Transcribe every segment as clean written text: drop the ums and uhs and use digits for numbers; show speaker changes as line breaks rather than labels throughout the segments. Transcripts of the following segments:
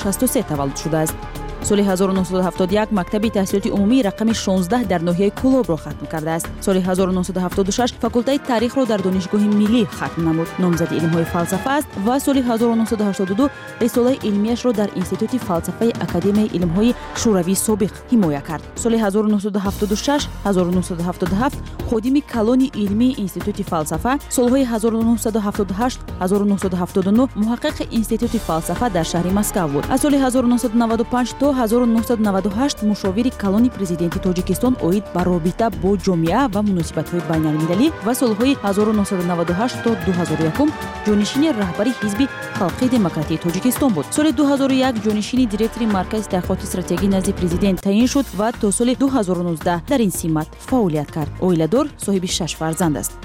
1963 таваллуд шудааст. соли 1971 мактаби таҳсилоти умумии рақами 16 дар ноҳияи Кӯлобро хатм кардааст. соли 1976 факултаи таърихро дар донишгоҳи миллӣ хатм намуд. номзади илмҳои фалсафа аст ва соли 1982 рисолаи илмияшро дар институти фалсафаи академияи илмҳои шӯравии собиқ ҳимоя кард. соли 1976-1977 ходими калони илмии институти фалсафа, солҳои 1978-1979 муҳаққиқи институти фалсафа дар шаҳри Москав буд. аз соли 1995 то 1998 мушовири калони президенти Тоҷикистон оид ба робита бо ҷомеа ва муносибатҳои байналмилалӣ ва солҳои 1998 то 2001 ҷонишини раҳбари ҳизби халқии демократии Тоҷикистон буд. соли 2001 ҷонишини директори маркази таҳқиқоти стратегӣ назди президент таъин шуд ва то соли 2019 дар ин симат фаъолият кард. оиладор, соҳиби 6 фарзанд аст.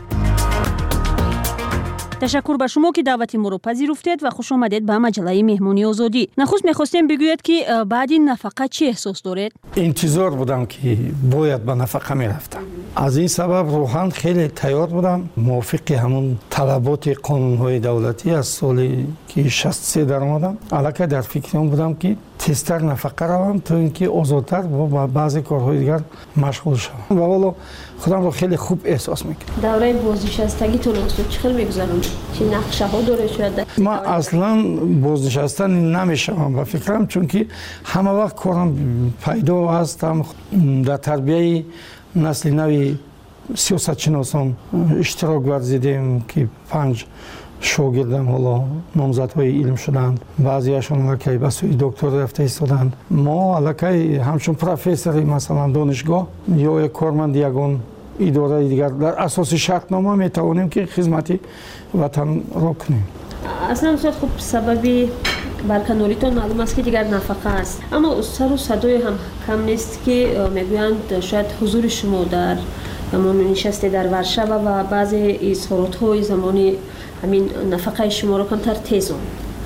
ташаккур ба шумо ки даъвати моро пазируфтед ва хуш омадед ба маҷаллаи меҳмонии озодӣ. нахуст мехостем бигӯед ки баъди нафақа чӣ эҳсос доред?
интизор будам ки бояд ба нафақа мерафтам. аз ин сабаб рӯҳан хеле тайёр будам. мувофиқи ҳамун талаботи қонунҳои давлатӣ аз соли ки 63 даромадам. аллакай дар фикри он будам ки тезтар нафақа равам, то ин ки озодтар ба баъзе корҳои дигар машғул шавам. ва вало худамро хеле хуб эҳсос мекардам.
давраи бознишастагитон чӣ хел мегузаронд? чӣ нақшаҳо доред? шояд
ман аслан бознишастан намешавам ба фикрам, чунки ҳама вақт корам пайдо ҳастам. дар тарбияи насли нави сиёсатшиносон иштирок варзидем ки 5 шогирдам ҳоло номзадҳои илм шуданд. баъзеашон аллакай ба сӯи доктор рафта истоданд. мо аллакай ҳамчун профессори масалан донишгоҳ ё корманди ягон идораи дигар дар асоси шартнома метавонем ки хизмати ватанро кунем.
аслан устод хуб сабаби барканоритон маълум аст ки дигар нафақа аст, аммо сару садое ҳам кам нест ки мегӯянд шояд ҳузури шумо дар замони нишасте дар Варшава ва баъзе изҳоротҳои замони ҳамин нафақаи шуморо камтар тезон.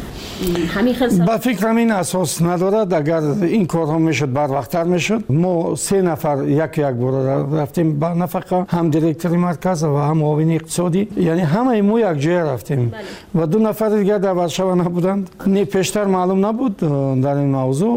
ба фикрам ин асос надорад. агар ин корҳо мешуд барвақттар мешуд. мо 3 нафар як бора рафтем ба нафақа, ҳам директори марказ ва ҳам муовини иқтисодӣ, яъне ҳамаи мо якҷоя рафтем ва 2 нафари дигар дар Варшава набуданд. не пештар маълум набуд дар ин мавзӯъ.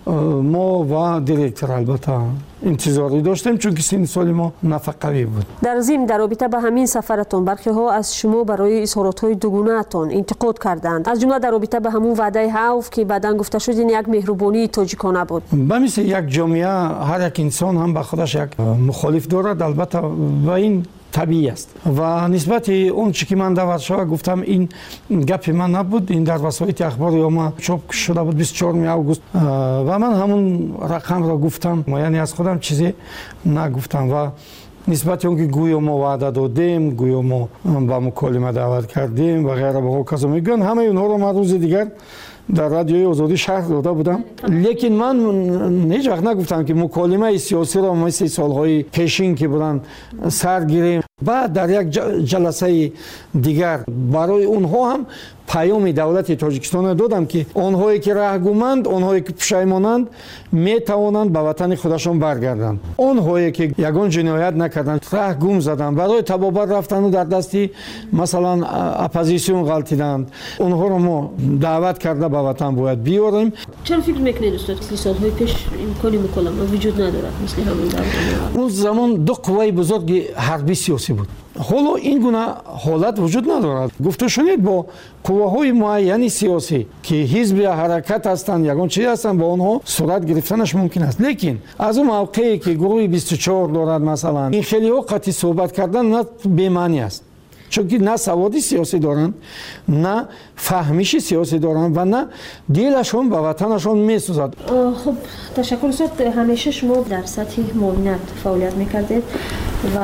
мо ва директор албатта интизорӣ доштем, чунки синни соли мо нафақавӣ буд.
дар зим дар робита ба ҳамин сафаратон бархеҳо аз шумо барои изҳоротҳои дугунаатон интиқод карданд, аз ҷумла дар робита ба ҳамун ваъдаи ҳавф ки баъдан гуфта шуд ин як меҳрубонии тоҷикона буд.
ба мисли як ҷомеа ҳар як инсон ҳам ба худаш як мухолиф дорад, албатта ва ин табиӣ аст. ва нисбати он чӣ ки ман дар Варшава гуфтам, ин гапи ман набуд, ин дар васоити ахбори омма чоп шуда буд 24 август ва ман ҳамун рақамро гуфтам, яъне аз худам чизе нагуфтам. ва нисбати он ки гӯё мо ваъда додем, гӯё мо ба муколима даъват кардем ва ғайра ба ҳоказо мегӯянд, ҳамаи онҳоро ман рӯзи дигар дар радиои озодӣ шарҳ дода будам. лекин ман ҳеҷ вақт нагуфтам ки муколимаи сиёсиро мисли солҳои пешин ки буданд сар гирем. баъд дар як ҷаласаи дигар барои онҳо ҳам паёми давлати Тоҷикистон додам ки онҳое ки раҳгуманд, онҳое ки пушаймонанд, метавонанд ба ватани худашон баргарданд. онҳое ки ягон ҷиноят накарданд, раҳгум заданд, барои табобат рафтану дар дасти масалан оппозитсион ғалтиданд, онҳоро мо даъват карда ба ватан бояд биёрем.
чаро фикр мекунед устод ки солҳои пеш имкони муколима вуҷуд надорад мисли ҳамон давр?
он замон 2 қувваи бузурги ҳарбӣ сиёсӣ буд. ҳоло ин гуна ҳолат вуҷуд надорад. гуфта шунед бо қувваҳои муайяни сиёсӣ ки ҳизби ҳаракат ҳастанд, ягон чиз ҳастанд, бо онҳо сурат гирифтанаш мумкин аст. лекин аз он мавқее ки гурӯҳи 24 дорад масалан, ин хелиҳо қатъи суҳбат кардан на бемаънӣ аст, чунки на саводи сиёсӣ доранд, на фаҳмиши сиёсӣ доранд ва на дилашон ба ватанашон месӯзад.
хуб, ташаккур устод. ҳамеша шумо дар сатҳи муовинат фаъолият мекардед ва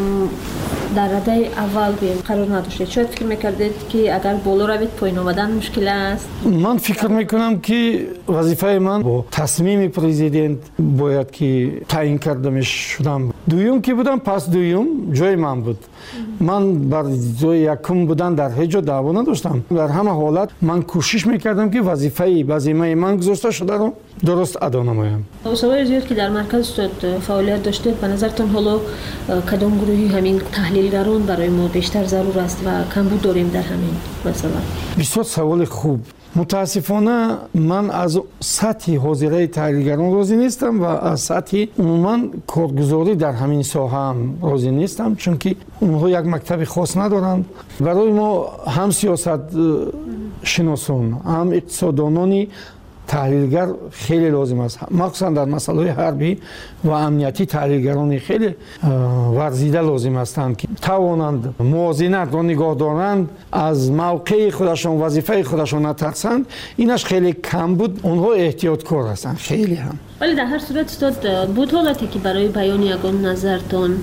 дар радаи аввал қарор надоштед. шояд фикр мекардед ки агар боло равед поин омадан мушкил аст? ман
фикр мекунам ки вазифаи ман бо тасмими президент бояд ки таъин карда мешудам. дуюм ки будам, пас дуюм ҷои ман буд. ман бар ҷои якум будан дар ҳеҷ ҷо даъво надоштам. дар ҳама ҳолат ман кӯшиш мекардам ки вазифаи ман гузошта шударо дуруст адо намоям.
солҳои зиёд ки дар марказ устод фаъолият доштед, ба назартон ҳоло кадом гурӯҳи ҳамин таҳлилгарон барои мо бештар зарур аст ва камбуд дорем дар ҳамин масъала?
бисёр саволи хуб. متاسفانه من از سطح حاضری تحلیلگران راضی نیستم و از سطح عموما کارگزاری در همین ساحه هم راضی نیستم، چون که اونها یک مکتب خاص ندارند. برای ما هم سیاست شناسان هم اقتصاددانانی تحلیلگر خیلی لازم است، مخصوصا در مسائل حربی و امنیتی تحلیلگران خیلی ورزیده لازم هستند که توانند موازنت را نگاه دارند، از موقع خودشان وظیفه خودشان نترسند. اینش خیلی کم بود. اونها احتیاطکار هستند خیلی هم.
ولی در هر صورت استاد بود حالتی که برای بیان یگان نظرتان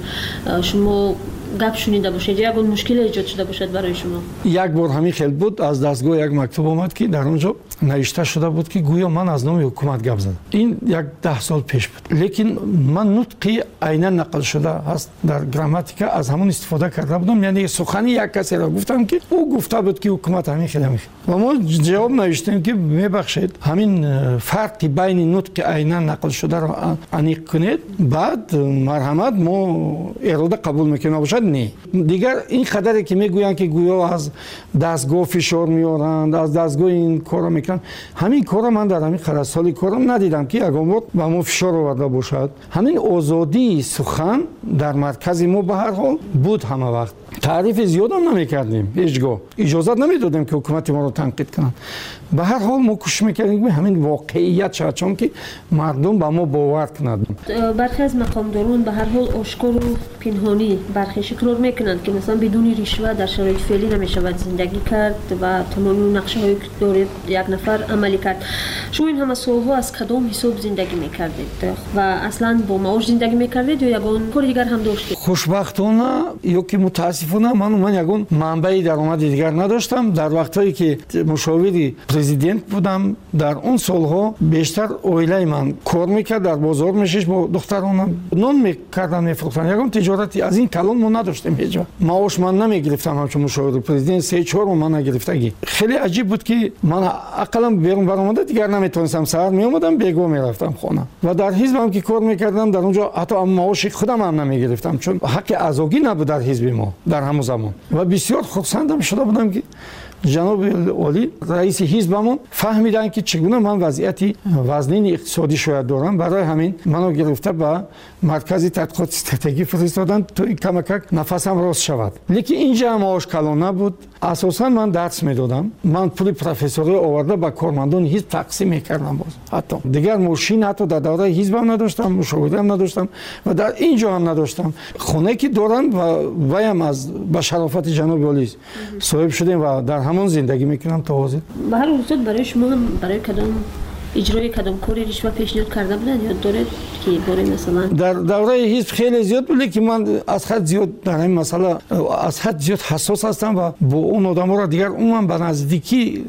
شما گپ شنیده باشید، یگان مشکل ایجاد شده باشد برای شما؟ یک بار همین خیلی بود، از دستگاه یک مکتوب آمد که در اونجا نوشته شده بود که گویا من از نام حکومت گپ زدم. این 10 سال پیش بود، لیکن من نطقی عیناً نقل شده هست در گراماتیکا از همون استفاده کرده بودم، یعنی سخنی یک کسی را گفتم که او گفته بود که حکومت همین خیلی میخواد و ما جواب نوشتیم که میبخشید همین فرقی بین نطق عیناً نقل شده را انیق کنید، بعد مرحمت ما اراده قبول میکنیم نباشد نه دیگر. این خبری که میگویند که گویا از دستگاه فشار میارند، از دستگاه این کارا میکنن، همین کارا من در همین خرد سالی کارم ندیدم که یگان بار با ما فشار آورده باشد. همین آزادی سخن در مرکز ما به هر حال بود. همه وقت تعریف زیاد هم نمیکردیم، هیچگاه اجازه نمیدادیم که حکومت ما رو تنقید کنند. به هر حال ما کوشش میکردیم همین واقعیت شد، چون که مردم با ما باور کنند. برخی از مقامداران به هر حال آشکار و پنهانی برخی اقرار میکنند که مثلا بدون رشوه در شرایط فعلی نمیشود زندگی کرد و تمام نقشه هایی که دارید یک نفر عملی کرد. شما این همه سالها از کدام حساب زندگی میکردید و اصلا با معاش زندگی میکردید یا یگان کار دیگر هم داشتید؟ خوشبختانه یا که متاسفانه من یگان منبع درآمد دیگر نداشتم. در وقتایی که مشاور پرزیدنت بودم در اون سالها بیشتر اویله من کار میکرد، در بازار میشش با دخترانم نون میکردن میفروختن. یگان تجارتی از این کلان ما نداشتیم هیچ وقت. معاش من نمیگرفتم همچون مشاور پرزیدنت 3-4 من نگرفتگی. خیلی عجیب بود که من عقلم بیرون برآمده دیگر نمیتونستم، سحر میومدم بیگو میرفتم خونه و در حزبم که کار میکردم در اونجا حتی معاش خودم هم نمیگرفتم، چون حق ازاگی نبود در حزب ما در همون زمان. و بسیار خرسندم شده بودم که جناب عالی رئیس حزبمون فهمیدن که چگونه من وضعیتی وزنین اقتصادی شاید دارم، برای همین منو گرفته به مرکز تحقیقات استراتژی فرستادن تا کمک نفسم راست شود. لیکن اینجا معاش کلان نبود. اساسا من درس میدادم، من پول پروفسوری آورده با کارمندان حزب تقسیم میکردم. باز حتی دیگر ماشین حتی در دوره حزبم نداشتم، مشاوره هم نداشتم و در اینجا هم نداشتم. خونه که دارم و وایم از با شرافت جناب عالی صاحب شدیم و در همون زندگی میکنم تا حاضر. به هر حال برای شما هم برای کدام اجرای کدام کاری رشوه پیشنهاد کرده بودن یا داره که برای مثلا در دوره حزب خیلی زیاد بود، که من از حد زیاد در این مسئله از حد زیاد حساس هستم و با اون آدما را دیگر عموما به نزدیکی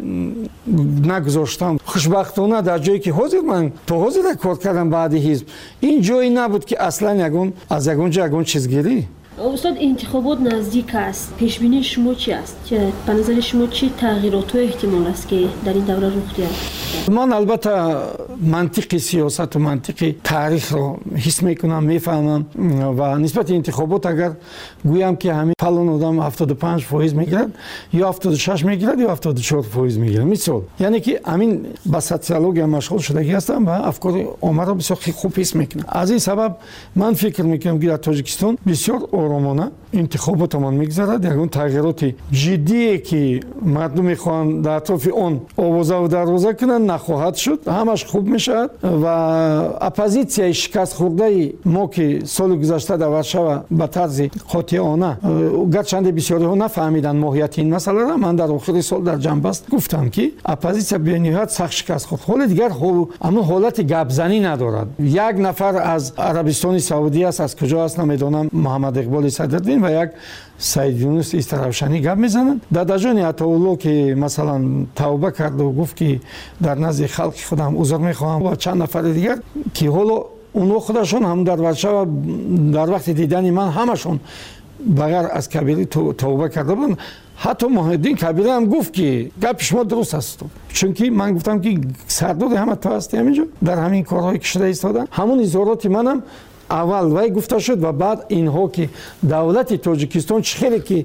نگذاشتم. خوشبختانه در جایی که حاضر من تا حاضر کار کردم بعد حزب این جایی نبود که اصلا یگان از یگان چیزگیری. استاد انتخابات نزدیک است، پیش بینی شما چی است؟ به نظر شما چه تغییرات و احتمال است که در این دوره رخ دهد؟ من البته منطق سیاست و منطق تاریخ رو حس میکنم، میفهمم و نسبت انتخابات اگر گویم که همین فلان آدم 75% میگیرد یا 76 میگیرد یا 74% میگیرد، مثال یعنی که همین با سوسیولوژی مشغول شدگی هستم و افکار عامه رو بسیار خوب حس میکنم. از این سبب من فکر میکنم که در تاجیکستان بسیار آرامانه انتخاباتمان میگذرد. یگان تغییرات جدی که مردم میخوان در اطراف اون آوازه و دروازه کنن نخواهد شد، همش خوب میشد و اپوزیسیای شکست خورده ما که سال گذشته در ورشو به طرز قاطعانه گرچند بسیاری ها نفهمیدن ماهیت این مسئله را، من در آخر سال در جنبست گفتم که اپوزیسیا به نهایت سخت شکست خورد. حال دیگر اما حالت گپزنی ندارد. یک نفر از عربستان سعودی است، از کجا است نمیدونم، محمد اقبال صدرالدین و یک سید یونس استروشنی گپ میزنند. در جان عطاالله که مثلا توبه کرد و گفت که در نزد خلق خودم عذر میخواهم و چند نفر دیگر که حالا اونها خودشون هم در ورشو در وقت دیدن من همشون بغیر از کبیری توبه کرده بودن. حتی محمدین کبیری هم گفت که گپ شما درست است، چون که من گفتم که سرداد همه تو هستی همینجا در همین کارهایی که شده ایستادن. همون اظهارات منم اول وای گفته شد و بعد اینها که دولت تاجیکستان چه خیلی که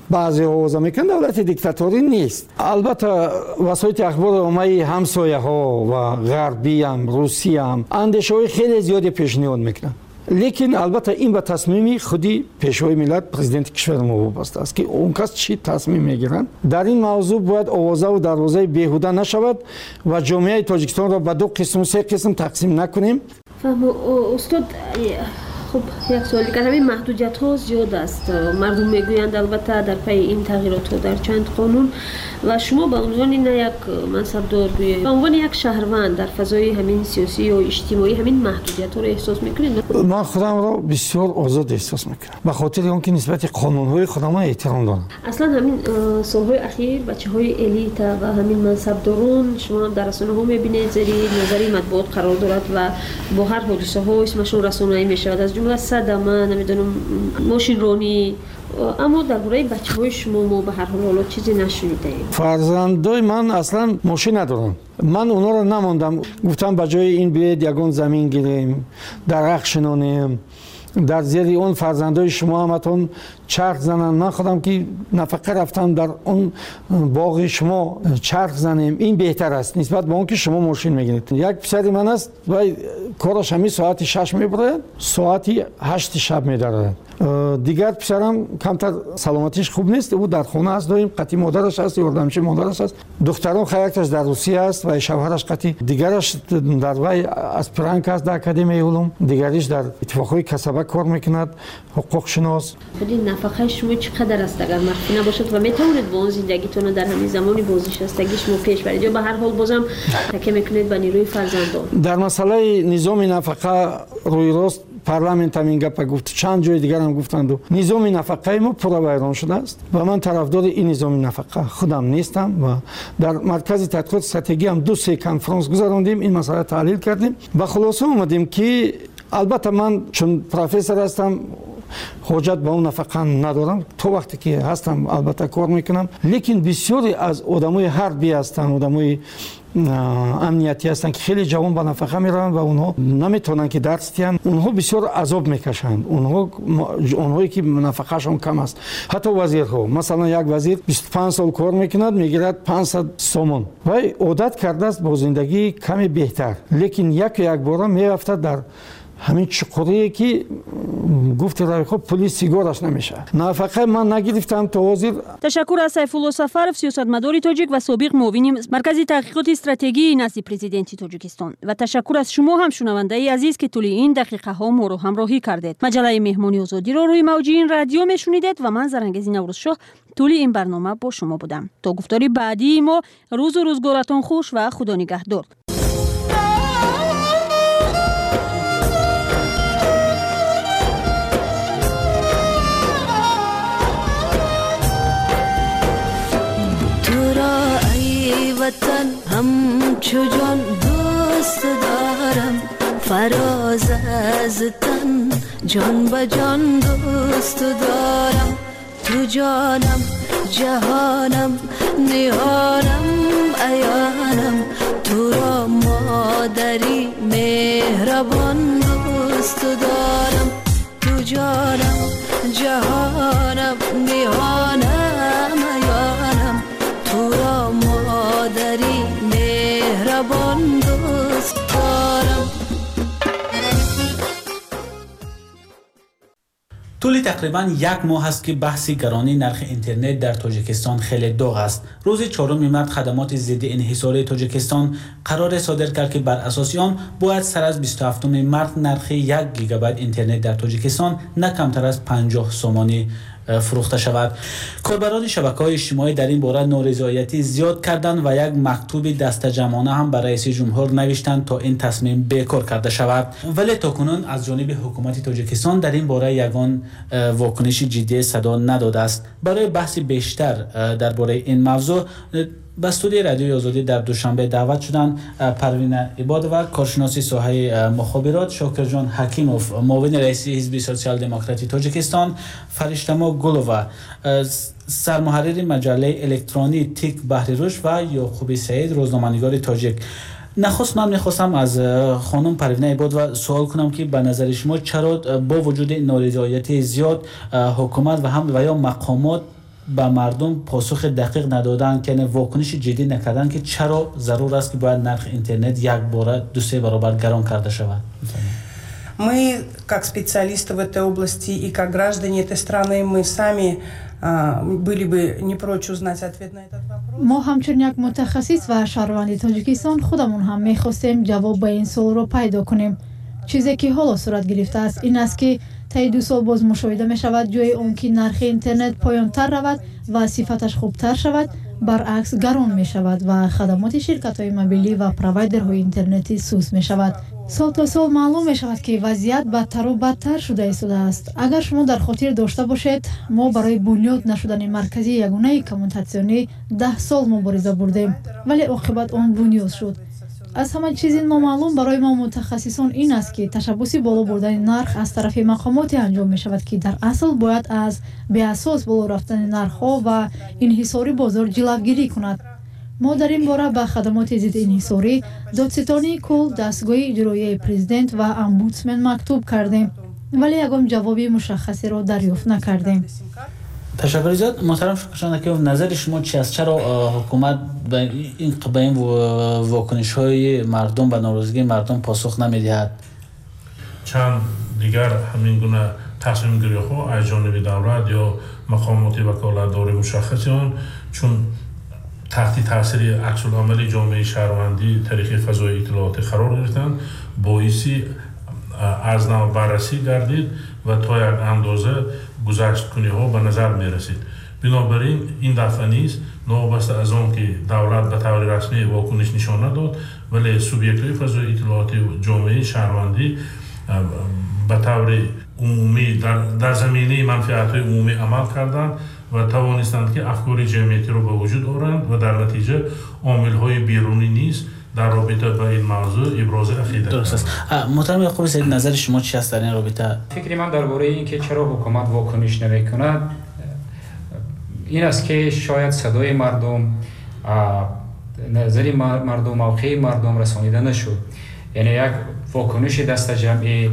بعضی آوازه میکنن دولت دیکتاتوری نیست. البته وسایل اخبار عمومی همسایه ها و غربی هم روسی هم اندیشه های خیلی زیادی پیشنهاد میکنن، لیکن البته این به تصمیمی خودی پیشوای ملت پرزیدنت کشور ما وابسته است که اون کس چی تصمیم میگیرن. در این موضوع باید آوازه و دروازه بیهوده نشود و جامعه تاجیکستان را به دو قسم و سه قسم تقسیم نکنیم.
استاد خب یک سوالی که همین محدودیت ها زیاد است. مردم میگویند البته در پی این تغییرات ها در چند قانون و شما به عنوان نه یک منصبدار به عنوان یک شهروند در فضای همین سیاسی و اجتماعی همین محدودیت ها رو احساس میکنید؟
من خودم را بسیار آزاد احساس میکنم به خاطر اینکه نسبت قانون های خودم احترام دارم.
اصلا همین سالهای اخیر بچه های الیت و همین منصبداران شما در رسانه ها میبینید زیر نظری مطبوعات قرار دارد و با هر حادثه ها اسمشون رسانه‌ای میشود، از جمله صدمه نمیدونم ماشین رانی. اما درباره بچه‌های شما ما به هر حال چیزی نشنیده ایم.
فرزندای من اصلا ماشین ندارن. من اونا رو نموندم، گفتم به جای این بیاید یگان زمین گیریم، درخت شنانیم، در زیر اون فرزندای شما همتون چرخ زنن. من خودم که نفقه رفتم در اون باغ شما چرخ زنیم، این بهتر است نسبت به اون که شما ماشین میگیرید. یک پسر من است و کارش همین ساعت 6 میبره، ساعت 8 شب میداره. دیگر پسرم کمتر سلامتیش خوب نیست، او در خانه است، داریم قطعی مادرش است، یاردمچی مادرش است. دخترم خیرکش در روسیه است و شوهرش قطعی دیگرش در وی اسپرانک است در اکادمی علوم، دیگریش در اتفاقهای کسبه کار میکند، حقوق شناس.
خودی نفقه شما چقدر است اگر مخفی نباشد و میتونید با اون زندگیتون در همین زمانی بازنشستگی شما پیش برید یا به هر حال بازم تکیه میکنید به نیروی فرزندان؟ در
مسئله نظام نفقه روی راست پارلمنت هم این گپ گفت، چند جای دیگر هم گفتند و نظام نفقه ما پورا ویران شده است و من طرفدار این نظام نفقه خودم نیستم و در مرکز تحقیقات استراتژی هم 2-3 کنفرانس گذراندیم، این مسئله تحلیل کردیم و خلاصه اومدیم که البته من چون پروفسور هستم حاجت به اون نفقه ندارم، تو وقتی که هستم البته کار میکنم، لیکن بسیاری از آدمای حربی هستن، آدمای امنیتی هستن که خیلی جوان به نفقه میرن و اونها نمیتونن که درس بدن، اونها بسیار عذاب میکشند، اونهایی که نفقهشون کم است. حتی وزیرها، مثلا یک وزیر 25 سال کار میکند میگیرد 500 سومون و عادت کرده است با زندگی کمی بهتر، لیکن یک بار میرفته در همین چقوری که گفت روی خب پلیس سیگارش نمیشه. نفقه من نگرفتم تا وزیر.
تشکر از سیفالله سفرов سیاستمدار تاجیک و سابق معاون مرکز تحقیقات استراتژی نزد پرزیدنت تاجیکستان و تشکر از شما هم شنونده عزیز که طول این دقیقه ها ما رو همراهی کردید. مجله مهمانی آزادی رو روی موج این رادیو میشنیدید و من زرنگزی نوروزشاه طول این برنامه با شما بودم. تا گفتاری بعدی ما روز و روزگارتون خوش و خدا نگهدار.
وطن همچو جان دوست دارم، فراز از تن جان به جان دوست دارم. تو جانم جهانم نهانم عیانم، تو را مادری مهربان دوست دارم. تو جانم جهانم نهانم عیانم، تو را مادری مهربان دوست دارم.
طول تقریبا یک ماه است که بحث گرانی نرخ اینترنت در تاجیکستان خیلی داغ است. روز 4 مارس خدمات ضد انحصار تاجیکستان قرار صادر کرد که بر اساس آن باید سر از 27 مارس نرخ 1 گیگابایت اینترنت در تاجیکستان نه کمتر از 50 سومانی فروخته شود. کاربران شبکه‌های اجتماعی در این باره نارضایتی زیاد کردند و یک مکتوب دستجمعانه هم برای رئیس جمهور نوشتند تا این تصمیم بیکار کرده شود، ولی تاکنون از جانب حکومت تاجیکستان در این باره یگان واکنش جدی صدا نداده است. برای بحث بیشتر درباره این موضوع به استودیوی رادیوی آزادی در دوشنبه دعوت شدند پروین عباد و کارشناس ساحه مخابرات شاکر جان حکیموف، معاون رئیس حزب سوسیال دموکراتی تاجیکستان فرشتما گلووا، سرمحرر مجله الکترونی تیک بحرروش و یعقوب سعید روزنامه‌نگار تاجیک. نخست من میخواستم از خانم پروین عباد و سوال کنم که به نظر شما چرا با وجود نارضایتی زیاد حکومت و هم و یا مقامات به مردم پاسخ دقیق ندادن که واکنش جدی نکردن که چرا ضرور است که باید نرخ اینترنت یک بار 2-3 برابر گران کرده شود.
Мы, как специалисты в этой области и как граждане этой страны, мы сами были бы не прочь узнать ответ на этот вопрос.
ما همچون یک متخصص و شهروند تاجیکستان خودمون هم می‌خواستیم جواب به این سوال رو پیدا کنیم. چیزی که حالا صورت گرفته است این است که طی 2 سال باز مشاهده می شود جای اون که نرخ اینترنت پایان‌تر رود و صفتش خوبتر شود، برعکس گران می شود و خدمات شرکت‌های موبیلی و پروایدرهای اینترنتی سوس می شود. سال تا سال معلوم می شود که وضعیت بدتر و بدتر شده است. اگر شما در خاطر داشته باشید ما برای بنیاد نشدن مرکزی یگانه کمونیکاسیونی 10 سال مبارزه بردیم ولی عاقبت آن بنیاد شد. از همه چیزی نامعلوم برای ما متخصصان این است که تشبث بالا بردن نرخ از طرف مقامات انجام می شود که در اصل باید از به اساس بالا رفتن نرخ ها و انحصاری بازار جلوگیری کند. ما در این باره به خدمات ضد انحصاری، دادستانی کل، دستگاه اجرایی پرزیدنت و امبودسمن مکتوب کردیم ولی یگام جوابی مشخصی را دریافت نکردیم.
تشکر زیاد. محترم شکرشان که نظر شما چی است؟ چرا حکومت به این واکنش‌های مردم و ناراضگی مردم پاسخ نمی‌دهد؟
چند دیگر همین گونه تصمیم گیری‌ها از جانب دولت یا مقامات وکالتدار مشخصی آن چون تحت تاثیر عکس‌العمل جامعه شهروندی طریق فضای اطلاعات قرار گرفتند باعثی از نو بررسی گردید و تا یک اندازه گذشت‌کنی‌ها به نظر می‌رسید. بنابراین این دفعه نیز نوبسته از آن که دولت به طور رسمی واکنش نشان نداد ولی سوبیکت‌های فضای اطلاعات جامعه شهروندی به طور عمومی در زمینه منفعت‌های عمومی عمل کردند و توانستند که افکار جمعیتی را به وجود آورند و در نتیجه عامل‌های بیرونی نیز در رابطه با این موضوع ابراز عقیده.
درست است. محترم یعقوبی سید نظر شما چی است در این رابطه؟
فکر من درباره این که چرا حکومت واکنش نمی‌کند این است که شاید صدای مردم، نظر مردم، موقع مردم رسانیده نشد. یعنی یک واکنش دست جمعی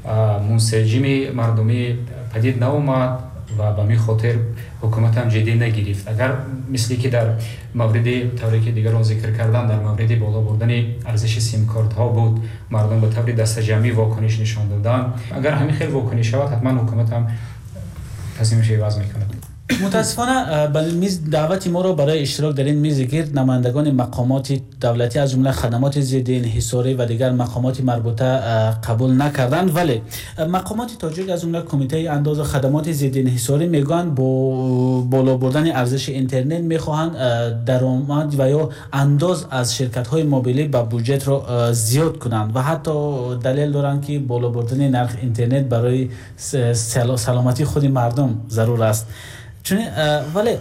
منسجم مردمی پدید ناومد و به می خاطر حکومت هم جدی نگرفت. اگر مثلی که در مورد طوری که دیگران ذکر کردن در مورد بالا بردن ارزش سیم کارت ها بود مردم به طور دست جمعی واکنش نشان دادن، اگر همین خیلی واکنش شود حتما حکومت هم تصمیمش عوض میکند.
متاسفانه به میز دعوت ما را برای اشتراک در این میز گرد نمایندگان مقامات دولتی از جمله خدمات ضد انحصاری و دیگر مقامات مربوطه قبول نکردند ولی مقامات تاجیک از جمله کمیته انداز خدمات ضد انحصاری میگن با بالا بردن ارزش اینترنت میخواهند درآمد و یا انداز از شرکت های موبیلی به بودجت را زیاد کنند و حتی دلیل دارند که بالا بردن نرخ اینترنت برای سلامتی خود مردم ضرور است. چون ولی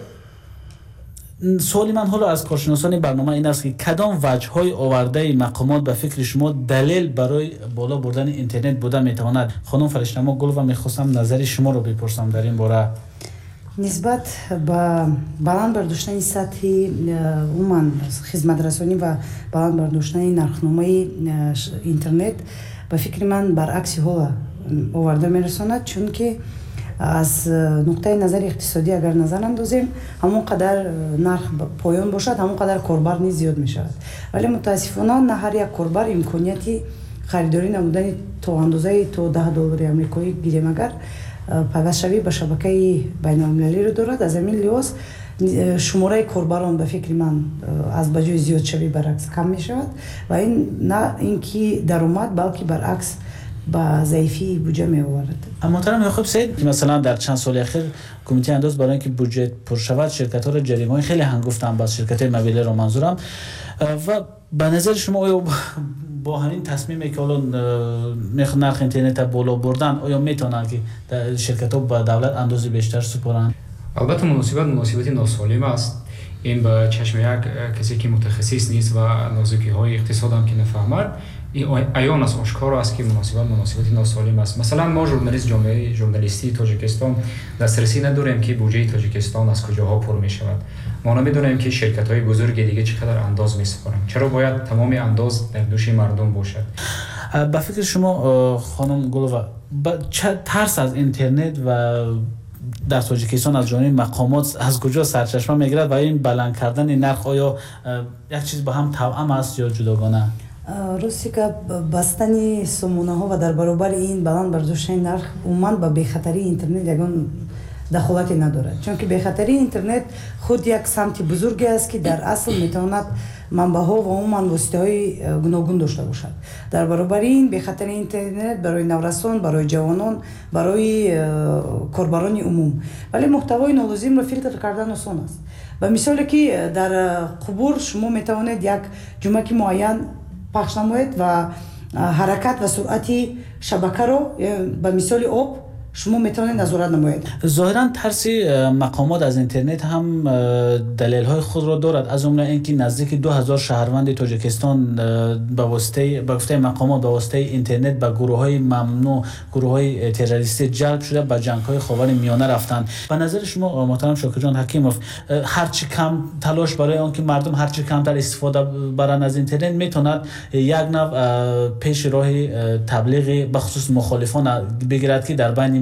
سوالی من حالا از کارشناسان برنامه این است که کدام وجه‌های آورده مقامات به فکر شما دلیل برای بالا بردن اینترنت بوده میتواند؟ خانم فرشته‌ما گل و میخواستم نظر شما رو بپرسم در این باره.
نسبت به баланд бардоштани сатҳи умуман хизматрасонӣ ва баланд бардоштани нархномаи интернет ба фикри ман баръакси ҳола оварда мерасонад, чунки аз нуқтаи назари иқтисодӣ агар назар андозем ҳамон қадар нарх поён бошад ҳамон қадар корбар низ зиёд мешавад вале мутаассифона на ҳар як корбар имконияти харидорӣ намудани то андозаи то $10 амрикоӣ гирем агар пайвастшавӣ ба шабакаи байналмилалиро дорад. аз ҳамин лиҳоз шумораи корбарон ба фикри ман аз ба ҷои зиёдшавӣ баръакс кам мешавад ва ин на ин ки даромад балки баръакс با ضعیفی بودجه می آورد.
محترم یعقوب سید مثلا در چند سال اخیر کمیته انداز برای اینکه بودجه پر شود شرکت‌ها را جریمه‌های خیلی هنگفتن باز شرکت‌های موبیلی رو منظورم و به نظر شما آیا با همین تصمیمی که حالا نرخ اینترنت بالا بردن آیا میتونن که شرکت‌ها با دولت اندازه بیشتر سپارن؟
البته مناسبت ناسالم است. این به چشم یک کسی که متخصص نیست و نازکی‌های اقتصاد هم که نفهمد ایان است، آشکار است که مناسبت ناسالم است. مثلا ما جامعه ژورنالیستی تاجیکستان دسترسی نداریم که بودجه تاجیکستان از کجاها پر می شود. ما نمیدونیم که شرکت‌های بزرگ دیگه چقدر انداز می‌سپارند. چرا باید تمام انداز در دوش مردم باشد؟
به فکر شما خانم گلووا ترس از اینترنت و در تاجیکستان از جانب مقامات از کجا سرچشمه میگیرد و این بلند کردن نرخ آیا یک چیز با هم توأم است یا جداگانه؟
راستی که بستن سامانه ها و در برابر این بلند برداشتن نرخ عموما با بی‌خطری اینترنت یگان دخالتی ندارد، چون که بی‌خطری اینترنت خود یک سمت بزرگی است که در اصل میتواند منبع‌ها و عموما واسطه‌های گوناگون داشته باشد. در برابر این بی‌خطری اینترنت برای نورسان، برای جوانان، برای کاربران عموم، ولی محتوای نالازم را فیلتر کردن آسان است. به مثالی که در قبور شما میتوانید یک جمله معین پخش نمایید و حرکت و سرعت شبکه را به مثال آب شما میتونید نظارت نمایید.
ظاهرا ترسی مقامات از اینترنت هم دلیل‌های خود را دارد، از جمله اینکه نزدیک 2000 شهروند تاجیکستان به واسطه مقامات به واسطه اینترنت به گروه‌های ممنوع، گروه‌های تروریستی جلب شده به جنگ‌های خاورمیانه رفتند. به نظر شما محترم شاکر جان حکیموف هرچی کم تلاش برای آنکه مردم هرچی کمتر استفاده برن از اینترنت میتواند یک نوع پیش راه تبلیغ به خصوص مخالفان بگیرد که در بین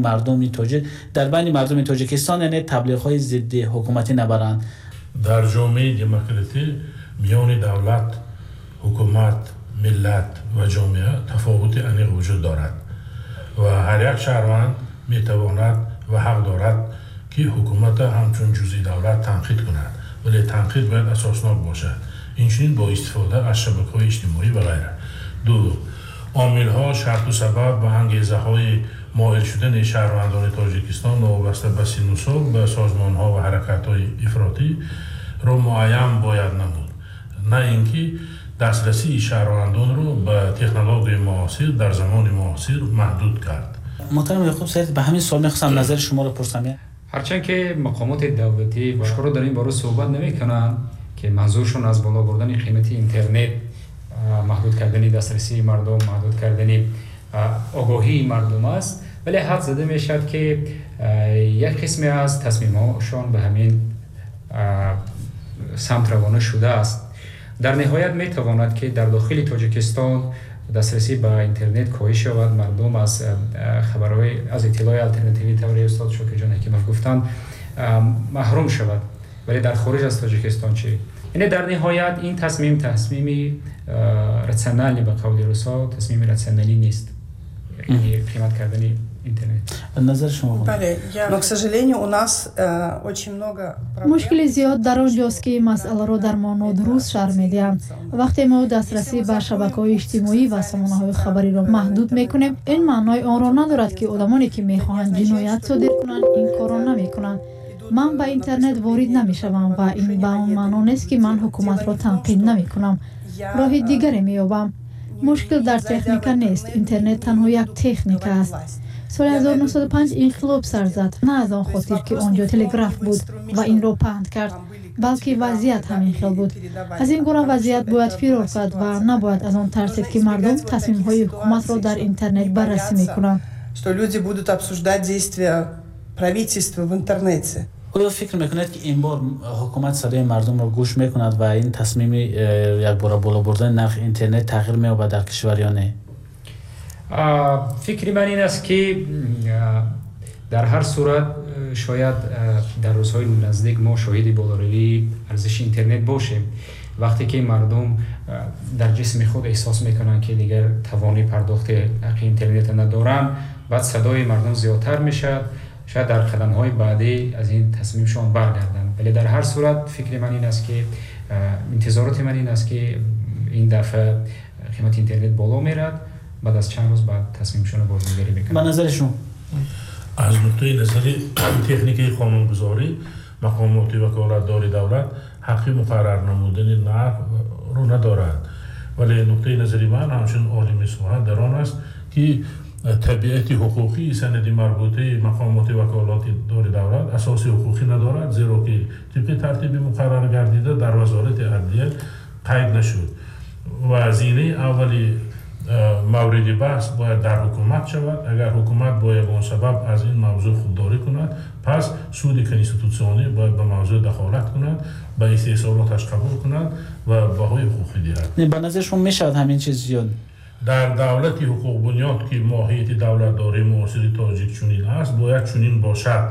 مردم تاجیکستان یعنی تبلیغ‌های ضد حکومتی نبرند.
در جامعه دموکراتی میان دولت، حکومت، ملت و جامعه تفاوت عمیق وجود دارد و هر یک شهروند میتواند و حق دارد که حکومت همچون جزئی دولت تنقید کند، ولی تنقید باید اساسناک باشد، اینچنین با استفاده از شبکه‌های اجتماعی و غیره. دو، عامل‌ها، شرط و سبب و انگیزه‌های مائل شدن شهروندان تاجیکستان وابسته به سن و سال به سازمان‌ها و حرکت‌های افراطی را معین باید نمود، نه اینکه دسترسی شهروندان را به تکنولوژی معاصر در زمان معاصر محدود کرد.
محترم یعقوب سعید، به همین سوال می‌خواستم نظر شما را پرسم.
هرچند که مقامات دولتی باشکار در این باره صحبت نمی‌کنند که منظورشون از بالا بردن قیمت اینترنت، محدود کردن دسترسی مردم، محدود کردن آگاهی مردم است، ولی حد زده می شد که یک قسمی از تصمیم‌هاشون به همین سمت روانه شده است. در نهایت می تواند که در داخل تاجیکستان دسترسی به اینترنت کاهش شود، مردم از خبرهای از اطلاع آلترناتیوی طوری استاد شاکر جان حکیموف گفتند محروم شود، ولی در خارج از تاجیکستان چی؟ یعنی در نهایت این تصمیمی راسیونالی به قول روسا تصمیم راسیونالی نیست، یعنی قیمت کردن اینترنت.
نظر شما؟
بله، но к сожалению у нас очень много проблем.
مشکل زیاد در آنجاست که مسئله را در ما نادرست شرح می‌دهند. وقتی ما دسترسی به شبکه‌های اجتماعی و سامانه‌های خبری را محدود می‌کنیم، این معنای آن را ندارد که آدمانی که می‌خواهند جنایت صادر کنند این کار را نمی‌کنند. من به اینترنت وارد نمی‌شوم و این به آن معنا نیست که من حکومت را تنقید نمی‌کنم. راه دیگری می‌یابم. مشکل در تکنیک نیست، اینترنت تنها یک تکنیک است. سال 1905 انقلاب سر زد، نه از آن خاطر که آنجا تلگراف بود و این را پهن کرد، بلکه وضعیت همین خیل بود. از این گونه وضعیت باید فرار کرد و نباید از آن ترسید که مردم تصمیم‌های حکومت را در اینترنت بررسی می‌کنند.
Что люди будут обсуждать действия правительства в интернете.
آیا فکر میکنید که این بار حکومت صدای مردم را گوش میکند و این تصمیم یک بار بالا بردن نرخ اینترنت تغییر می‌یابد در کشور یا نه؟
فکری من این است که در هر صورت شاید در روزهای نزدیک ما شاهد بالاترین ارزش اینترنت باشیم. وقتی که مردم در جسم خود احساس میکنن که دیگر توانی پرداخت اینترنت ندارن، بعد صدای مردم زیادتر میشه، شاید در قدم‌های بعدی از این تصمیمشون برگردن. ولی در هر صورت فکر من این است که انتظارات من این است که این دفعه قیمت اینترنت بالا میرد، بعد از چند روز بعد تصمیمشون رو بازنگری میکنن.
به نظرشون
از نقطه نظر تکنیکی قانونگذاری مقامات وکالتدار دولت حقی مقرر نمودن نرخ رو ندارد، ولی نقطه نظری من همچون عالم سخن در آن است که طبیعت حقوقی سند مربوطه مقامات وکالتدار دولت اساس حقوقی ندارد، زیرا که طبق ترتیب مقرر گردیده در وزارت عدلیه قید نشد و زینه اولی مورد بحث باید در حکومت شود. اگر حکومت با یگان سبب از این موضوع خودداری کند، پس سود کنستیتوسیونی باید به موضوع دخالت کند، به استحصالاتش قبول کند و بهای حقوقی دهد.
به نظر شما میشود همین چیز زیاد
در دولت حقوق بنیاد که ماهیت دولت داره معاصر تاجیک چنین است، باید چنین باشد.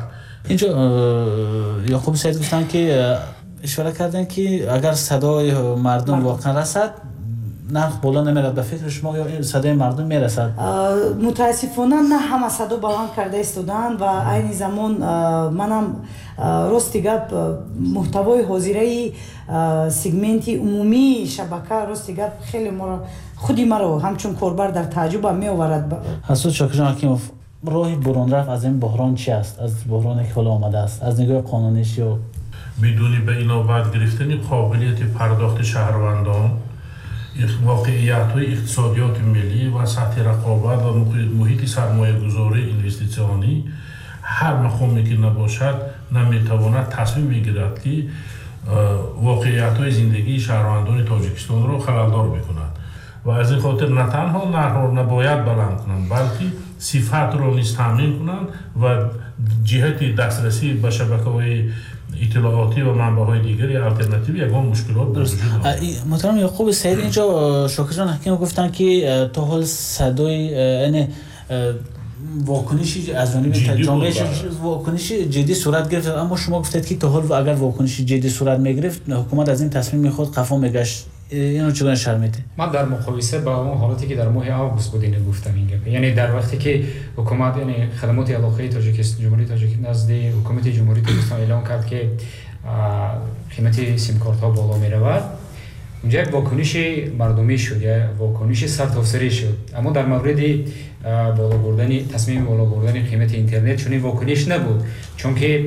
اینجا یعقوب سعید گفتن که اشاره کردن که اگر صدای مردم واقعا رسد نرخ بالا نمیرد. به فکر شما یا صدای مردم میرسد؟
متاسفانه نه همه صدا بلند کرده ایستادن و عین زمان منم راستی گپ محتوای حاضره سگمنتی عمومی شبکه راستی گپ خیلی خودی مرا همچون کاربر در تعجب می آورد.
حسود شاکر حکیموف، راه برون رفت از این بحران چی است؟ از بحرانی که حالا آمده است از نگاه قانونیش یا
بدون به اینا بعد گرفتن قابلیت پرداخت شهروندان، واقعیت‌های اقتصادیات ملی و سطح رقابت و محیط سرمایه‌گذاری اینوستیسیونی هر مقامی که نباشد نمیتواند تصمیم بگیرد که واقعیت‌های زندگی شهروندان تاجیکستان را خلل‌دار بکند و از این خاطر نه تنها نرخ را نباید بلند کنند بلکه صفت را نیز تامین کنند و جهت دسترسی به شبکه‌های اطلاعاتی و منبع‌های دیگری الटरनेटिव یگان مشکلات درست
محترم یعقوب سعید اینجا شاکر حکیم گفتن که تا حال صدای یعنی واکنشی از جانب جامعه واکنشی جدی صورت گرفت، اما شما گفتید که تا حال اگر واکنشی جدی صورت میگرفت حکومت از این تصمیم خود قفا میگشت. اینو چگونه شرمیده؟
من در مقایسه با اون حالتی که در ماه آگوست بود اینو گفتم اینجا، یعنی در وقتی که حکومت یعنی خدمات علاقه تاجیکستان جمهوری تاجیکستان نزد حکومت جمهوری تاجیکستان اعلام کرد که قیمت سیم کارت ها بالا می رود، اونجا یک واکنش مردمی شد یا واکنش سرتاسری شد، اما در مورد بالا بردن تصمیم بالا بردن قیمت اینترنت چنین واکنش نبود، چون که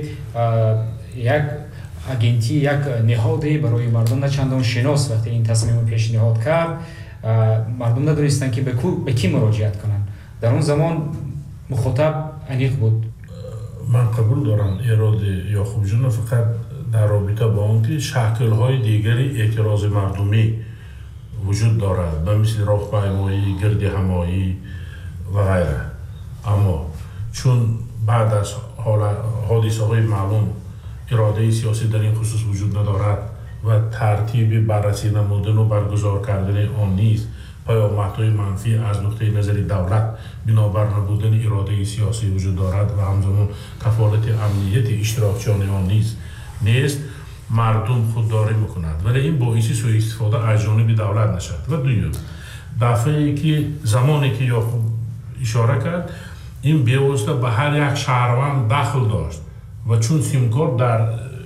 یک اگنتی یک نهادی برای مردم نچندان شناس وقتی این تصمیم پیشنهاد کرد مردم ندونستن که به کی مراجعت کنن. در اون زمان مخاطب انیق بود.
من قبول دارم ایراد یعقوب جان، فقط در رابطه با اون که شکل‌های دیگری اعتراض مردمی وجود دارد مثل راهپیمایی، گرد همایی و غیره، اما چون بعد از حادثه‌های معلوم اراده سیاسی در این خصوص وجود ندارد و ترتیب بررسی نمودن و برگزار کردن آن نیست، پیامدهای منفی از نقطه نظر دولت بنابر نبودن اراده سیاسی وجود دارد و همزمان کفالت امنیت اشتراکچیان آن نیست، مردم خودداری میکند، ولی این باعث سوء استفاده از جانب دولت نشد. و دوم دفعه که زمانی که یعقوب اشاره کرد این بی‌واسطه به هر یک شهروند دخل داشت و چون سیم کارت در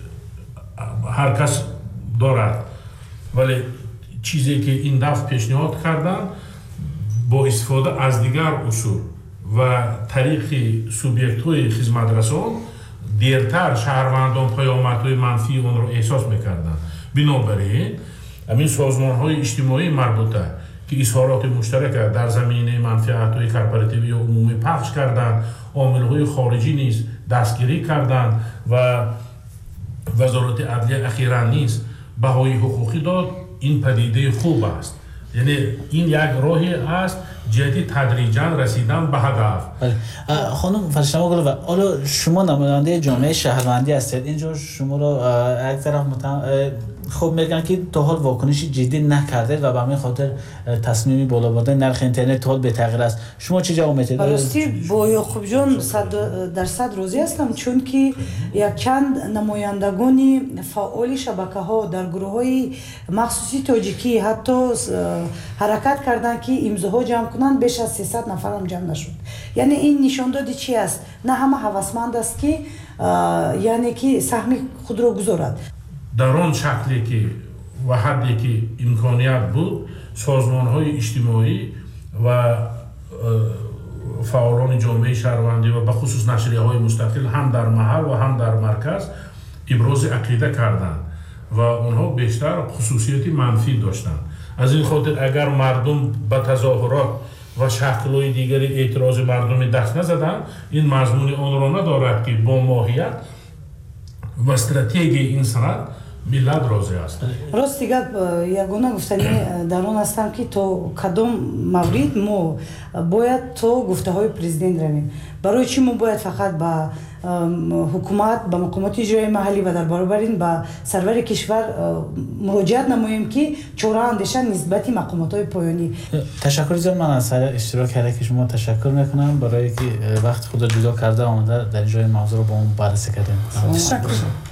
هر کس دارد، ولی چیزی که این دفعه پیشنهاد کردن با استفاده از دیگر اصول و طریق سوبیکت های خدمت رسان دیرتر شهروندان پیامدهای منفی آن را احساس میکردند. بنابراین همین سازمان های اجتماعی مربوطه که اظهارات مشترک در زمینه منفعت های کارپوراتیو یا عمومی پخش کردند، عامل های خارجی نیز دستگیری کردند و وزارت عدلیه اخیراً نیز بهای حقوقی داد. این پدیده خوب است، یعنی این یک راهی است جهت تدریجاً رسیدن به هدف.
خانم فرشته گل، و حالا شما نماینده جامعه شهروندی هستید، اینجا شما رو یک طرف خب میگن که تا حال واکنشی جدی نکرده و به همین خاطر تصمیمی بالا بردن نرخ اینترنت تا حال به تغییر است. شما چه جواب میدید؟
راستی با یعقوب جان 100% راضی هستم، چون که یک چند نمایندگان فعال شبکه‌ها در گروه‌های مخصوصی تاجیکی حتی حرکت کردند که امضاها جمع کنند، بیش از 300 نفر هم جمع نشد. یعنی این نشان داده چی است؟ نه همه هوسمند است که یعنی که سهم خود را گذارد.
در آن شکلی که و حدی که امکانیت بود، سازمان‌های اجتماعی و فعالان جامعه شهروندی و به خصوص نشریه‌های مستقل هم در محل و هم در مرکز ابراز عقیده کردند و آنها بیشتر خصوصیت منفی داشتند. از این خاطر اگر مردم به تظاهرات و شکل‌های دیگری اعتراض مردمی دست نزدند، این مضمون آن را ندارد که با ماهیت و استراتژی این سند ملت راضی است.
راست دیگه یگانه گفتنی در آن هستم که تا کدام مورد ما باید تا گفته های پرزیدنت رویم. برای چی ما باید فقط با حکومت، با مقامات اجرایی محلی و در برابر این با سرور کشور مراجعت نماییم که چاره اندیشه نسبت مقامات های پایانی.
تشکر زیاد من از سر اشتراک که شما تشکر میکنم برای که وقت خود جدا کرده آمده در جای موضوع رو با اون بررسی کردیم.
تشکر.